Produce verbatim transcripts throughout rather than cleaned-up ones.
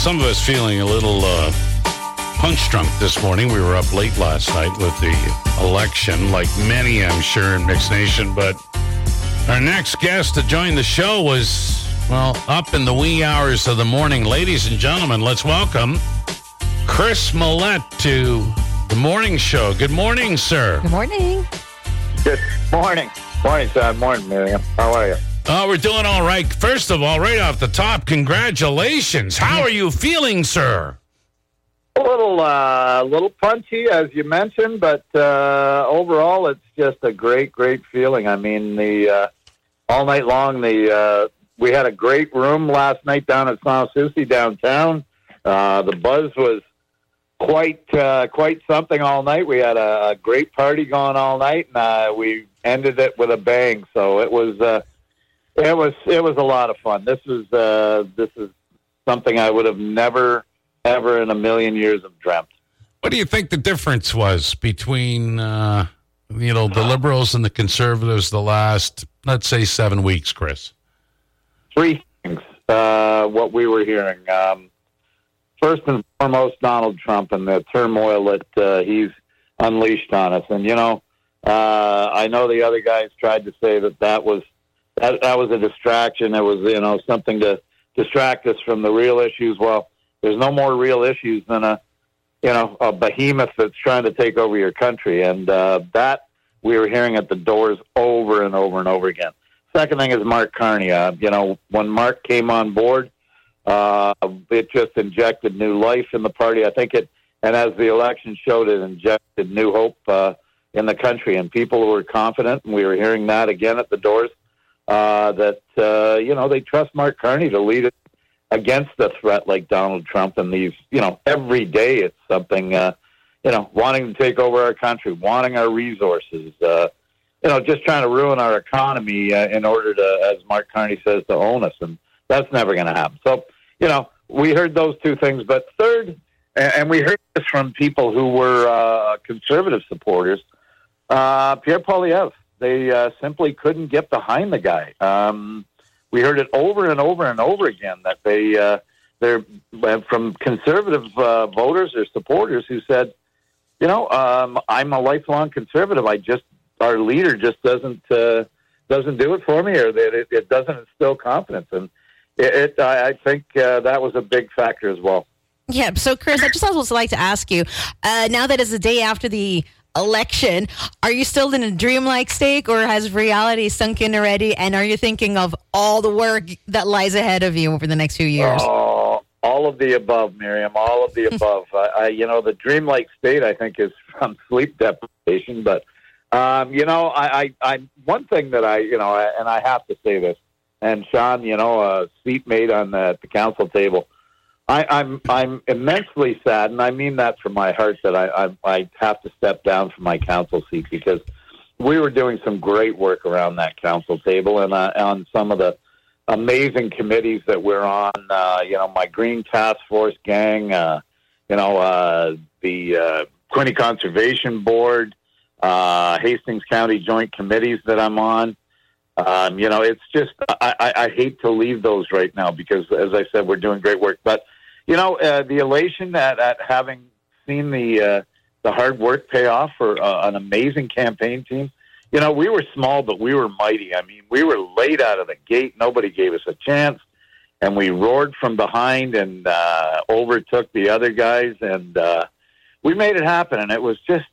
Some of us feeling a little uh, punch-drunk this morning. We were up late last night with the election, like many, I'm sure, in Mixed Nation. But our next guest to join the show was, well, up in the wee hours of the morning. Ladies and gentlemen, let's welcome Chris Mallette to the morning show. Good morning, sir. Good morning. Good morning. Morning, Sam. Morning, Miriam. How are you? Oh, we're doing all right. First of all, right off the top, congratulations. How are you feeling, sir? A little, uh, little punchy, as you mentioned, but uh, overall, it's just a great, great feeling. I mean, the uh, all night long, the uh, we had a great room last night down at San Souci downtown. Uh, the buzz was quite, uh, quite something all night. We had a, a great party going all night, and uh, we ended it with a bang. So it was. Uh, It was it was a lot of fun. This is uh, this is something I would have never, ever in a million years have dreamt. What do you think the difference was between uh, you know the Liberals and the Conservatives the last, let's say, seven weeks, Chris? Three things. Uh, what we were hearing. Um, first and foremost, Donald Trump and the turmoil that uh, he's unleashed on us. And you know, uh, I know the other guys tried to say that that was. That, that was a distraction. It was, you know, something to distract us from the real issues. Well, there's no more real issues than a, you know, a behemoth that's trying to take over your country. And uh, that we were hearing at the doors over and over and over again. Second thing is Mark Carney. Uh, you know, when Mark came on board, uh, it just injected new life in the party. I think it, and as the election showed, it injected new hope uh, in the country. And people who were confident, and we were hearing that again at the doors, Uh, that, uh, you know, they trust Mark Carney to lead it against a threat like Donald Trump. And these, you know, every day it's something, uh, you know, wanting to take over our country, wanting our resources, uh, you know, just trying to ruin our economy uh, in order to, as Mark Carney says, to own us. And that's never going to happen. So, you know, we heard those two things. But third, and, and we heard this from people who were uh, conservative supporters, uh, Pierre Poilievre. They uh, simply couldn't get behind the guy. Um, we heard it over and over and over again that they, uh, they're from conservative uh, voters or supporters who said, you know, um, I'm a lifelong conservative. I just, our leader just doesn't uh, doesn't do it for me, or that it, it doesn't instill confidence. And it, it I, I think uh, that was a big factor as well. Yeah. So, Chris, I just also like to ask you, uh, now that it's the day after the election, are you still in a dreamlike state, or has reality sunk in already? And are you thinking of all the work that lies ahead of you over the next few years? Oh, all of the above, Miriam. All of the above. I, I, you know, the dreamlike state, I think, is from sleep deprivation. But um, you know, I, I, I, one thing that I, you know, and I have to say this. And Sean, you know, a seatmate on the, the council table. I, I'm I'm immensely sad, and I mean that from my heart, that I, I I have to step down from my council seat, because we were doing some great work around that council table and uh, on some of the amazing committees that we're on. Uh, you know, my Green Task Force gang, uh, you know, uh, the uh, Quinte Conservation Board, uh, Hastings County Joint Committees that I'm on. Um, you know, it's just, I, I, I hate to leave those right now because, as I said, we're doing great work. But, you know, uh, the elation at, at having seen the uh, the hard work pay off for uh, an amazing campaign team. You know, we were small, but we were mighty. I mean, we were late out of the gate. Nobody gave us a chance. And we roared from behind and uh, overtook the other guys. And uh, we made it happen. And it was just,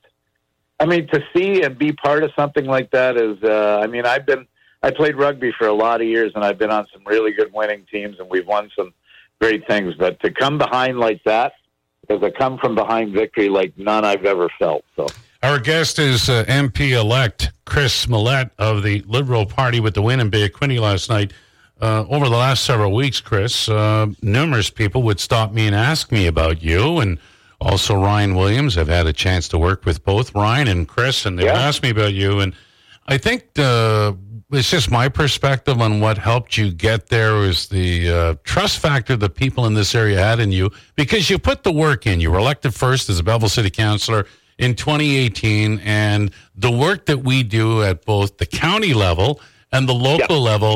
I mean, to see and be part of something like that is, uh, I mean, I've been, I played rugby for a lot of years, and I've been on some really good winning teams, and we've won some great things. But to come behind like that is a come-from-behind victory like none I've ever felt. So, our guest is uh, M P-elect Chris Mallette of the Liberal Party with the win in Bay of Quinte last night. Uh, over the last several weeks, Chris, uh, numerous people would stop me and ask me about you, and also Ryan Williams. I've had a chance to work with both Ryan and Chris, and they yeah. would ask me about you. And I think uh, it's just my perspective on what helped you get there was the uh, trust factor that people in this area had in you, because you put the work in. You were elected first as a Belleville City Councillor in twenty eighteen, and the work that we do at both the county level and the local yeah. level,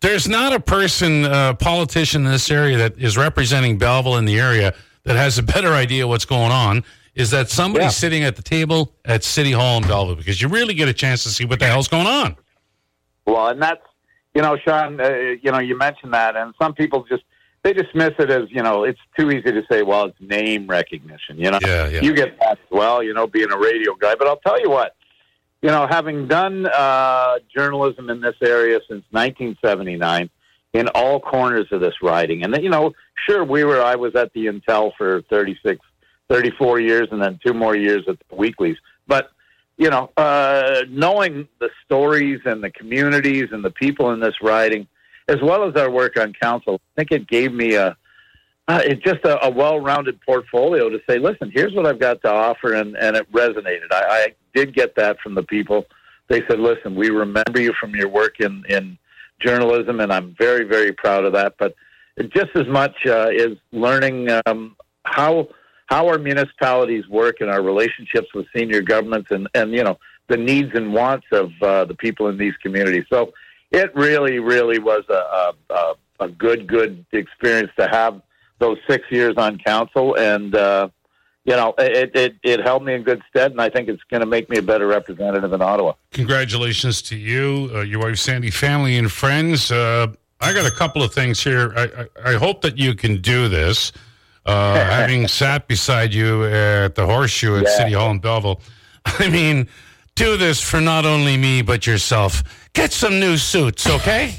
There's not a person, uh, politician in this area that is representing Belleville in the area that has a better idea what's going on. Is that somebody Yeah. sitting at the table at City Hall in Belleville? Because you really get a chance to see what the hell's going on. Well, and that's, you know, Sean, uh, you know, you mentioned that, and some people just, they dismiss it as, you know, it's too easy to say, well, it's name recognition, you know. Yeah, yeah. You get that as well, you know, being a radio guy. But I'll tell you what, you know, having done uh, journalism in this area since nineteen seventy-nine, in all corners of this riding, and, you know, sure, we were, I was at the Intel for thirty-six, thirty-four years, and then two more years at the Weeklies. But, you know, uh, knowing the stories and the communities and the people in this riding, as well as our work on council, I think it gave me a, uh, it's just a, a well-rounded portfolio to say, listen, here's what I've got to offer, and, and it resonated. I, I did get that from the people. They said, listen, we remember you from your work in, in journalism, and I'm very, very proud of that. But just as much uh, is learning um, how how our municipalities work and our relationships with senior governments, and, and you know, the needs and wants of uh, the people in these communities. So it really, really was a, a, a good, good experience to have those six years on council. And, uh, you know, it, it, it held me in good stead, and I think it's going to make me a better representative in Ottawa. Congratulations to you, uh, your wife, Sandy, family, and friends. Uh, I got a couple of things here. I, I, I hope that you can do this. Uh, having sat beside you at the Horseshoe at Yeah. City Hall in Belleville, I mean, do this for not only me, but yourself. Get some new suits, okay?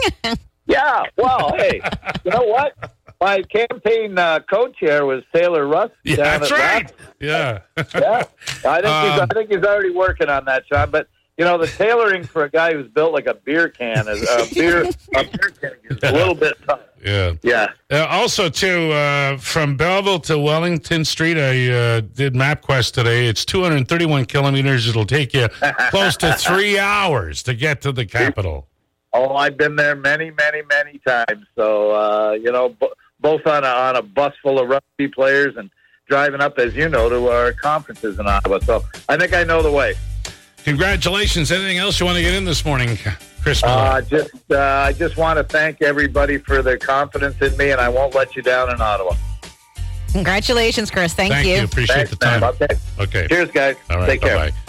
Yeah, well, hey, you know what? My campaign uh, co-chair was Taylor Russ. Yeah, down that's at right. Rapp. Yeah. Yeah, I think he's, Um, I think he's already working on that, Sean. But you know, the tailoring for a guy who's built like a beer can is a beer a beer can is a little bit tough. Yeah. Yeah. Uh, also, too, uh, from Belleville to Wellington Street, I uh, did MapQuest today. It's two hundred thirty-one kilometers. It'll take you close to three hours to get to the capital. Oh, I've been there many, many, many times. So uh, you know, b- both on a on a bus full of rugby players and driving up, as you know, to our conferences in Ottawa. So I think I know the way. Congratulations. Anything else you want to get in this morning, Chris Miller? Uh, just, uh, I just want to thank everybody for their confidence in me, and I won't let you down in Ottawa. Congratulations, Chris. Thank, Thank you. Appreciate Thanks, the time. man. Okay. Okay. Cheers, guys. All right. Take care. Bye-bye.